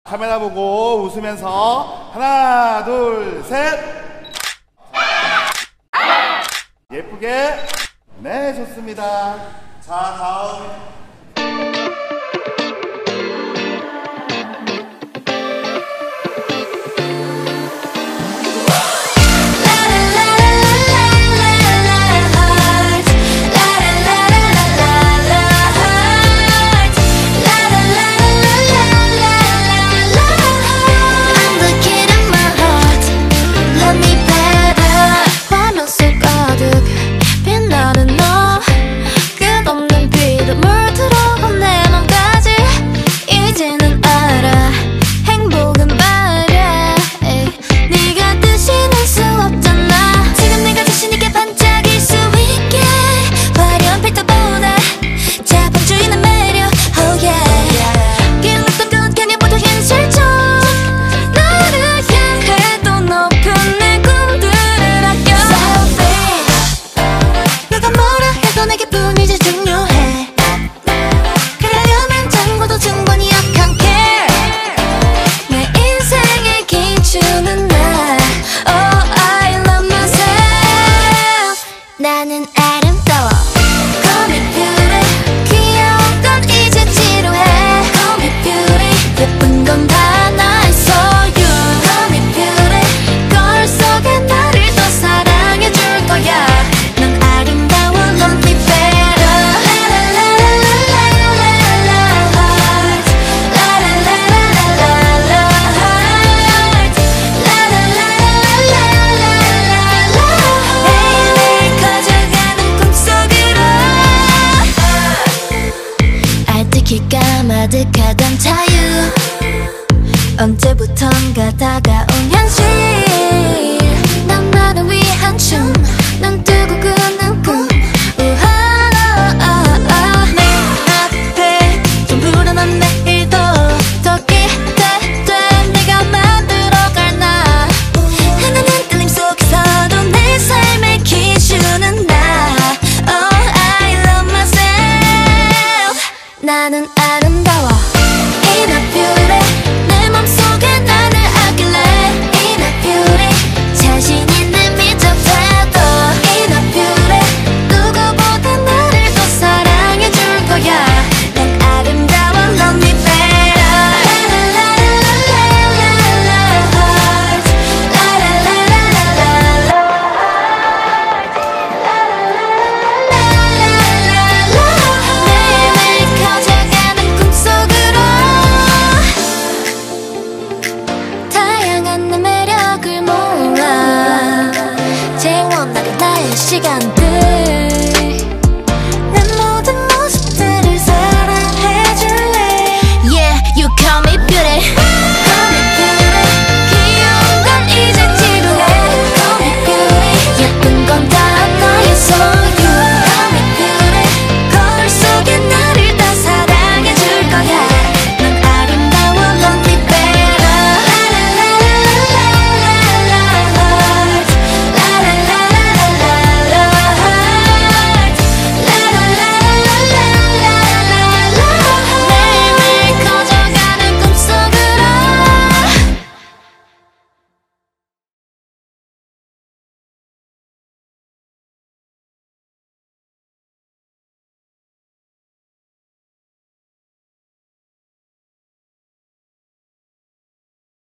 카메라 보고 웃으면서 하나 둘 셋. 예쁘게. 네, 좋습니다. 자, 다음. 나는 아름다워. Call me beauty. 귀여운 건 이제 지루해. Call me beauty. 예쁜 건 다 나의 소유. Call me beauty. 거울 속에 나를 더 사랑해 줄 거야. 넌 아름다워. Love me better. La la la la la la la heart. La la la la la la heart. La la la la la la la. 매일매일 커져가는 꿈속으로 알뜨기가 가득하던 자유 언제부턴가 다가온 현실 난 나를 위한 춤 넌 두고 꾸는 꿈 내 앞에 좀 불안한 내일도 더 기대돼 내가 만들어갈 나 하나는 떨림 속에서도 내 삶의 기준은 나 Oh I love myself 나는 아름다워 Inner beauty 내 맘속에 나를 아낄래 Inner beauty 자신 있는 미적 태도 Inner beauty 누구보다 나를 더 사랑해 줄 거야 난 아름다워 Love me better La la la la la la la heart La la la la la la la 매일매일 커져가는 꿈속으로 다양한 내 매력을 모아 재원하게 나의 시간